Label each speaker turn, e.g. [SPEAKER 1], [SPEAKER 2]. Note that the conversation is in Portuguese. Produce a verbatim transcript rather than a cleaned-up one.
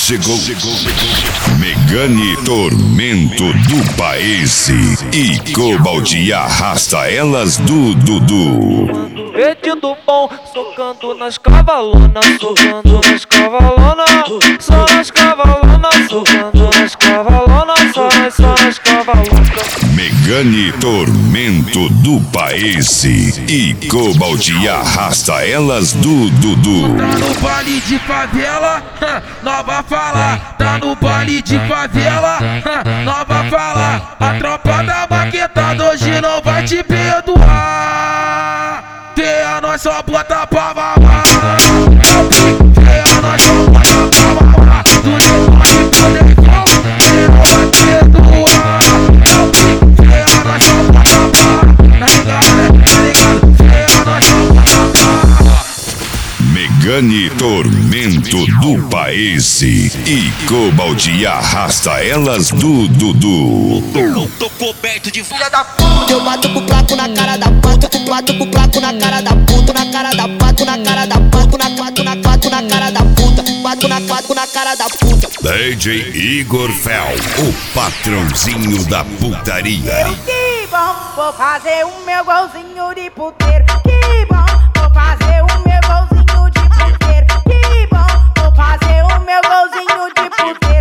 [SPEAKER 1] Chegou, chegou, chegou. Megane Tormento do País e Cobalt arrasta elas do Dudu.
[SPEAKER 2] Metido bom, socando nas cavalonas, socando nas cavalonas, só nas cavalonas, socando nas cavalonas, só nas, só nas cavalonas.
[SPEAKER 1] Megane Tormento do País e Cobalt arrasta elas do Dudu.
[SPEAKER 3] Tá no baile de favela, nova fala. Tá no baile de favela, nova fala. A tropa da maquetada hoje não vai te perdoar. Tem a nós só bota pra mamar. Tem a nós só bota pra mamar. Tu não pode poder não, tem não vai perdoar. Tem a nós só bota pra mamar. Tá ligado, tá ligado? Tem a nós só bota pra mamar.
[SPEAKER 1] Megane Tormento do País e Cobalt arrasta elas do Dudu.
[SPEAKER 4] Eu tô coberto de filha da
[SPEAKER 5] puta. Eu bato com placo na cara da puta, com bato com placo na cara da puta, na cara da pato, na cara da pato, na quatro, na quatro, na cara da puta, bato na quatro, na cara da puta.
[SPEAKER 1] D J Igor Fel, o patrãozinho da putaria.
[SPEAKER 6] Que bom, vou fazer o meu golzinho de puteiro. Que bom, vou fazer o meu golzinho de puteiro. Que bom, vou fazer o meu golzinho de puteiro.